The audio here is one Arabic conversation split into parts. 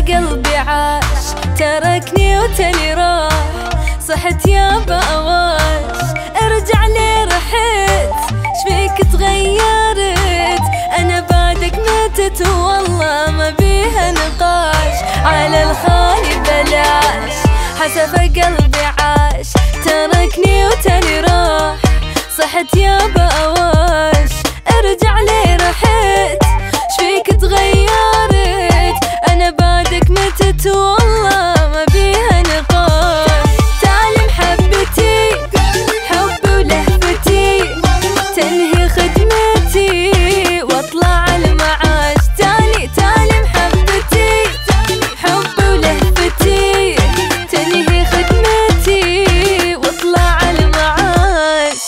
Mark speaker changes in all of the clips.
Speaker 1: قلبي عاش تركني وتاني راح، صحت يا بأواش ارجع لي رحت، شفيك تغيرت انا بعدك متت والله ما بيها نقاش، على الخالي بلاش حسب قلبي عاش تركني وتاني راح، صحت يا بأواش ارجع لي رحت، شفيك تغيرت انا بعدك متت والله ما بيها نقاش. تعالي محبتي حبي ولهفتي تنهي خدمتي واطلع المعاش، تعالي محبتي حبي ولهفتي تنهي خدمتي واطلع المعاش.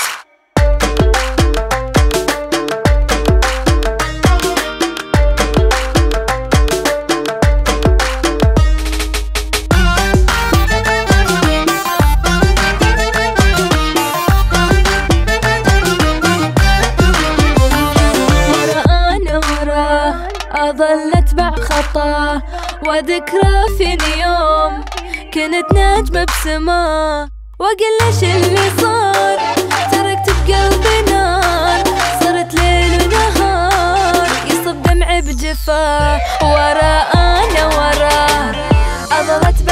Speaker 1: أظل أتبع خطاه وذكرى في اليوم كنت نجمة بسماه، وأقول ليش اللي صار تركت بقلبي نار، صرت ليل ونهار يصب دمعي بجفاه، وراه أنا وراه أظل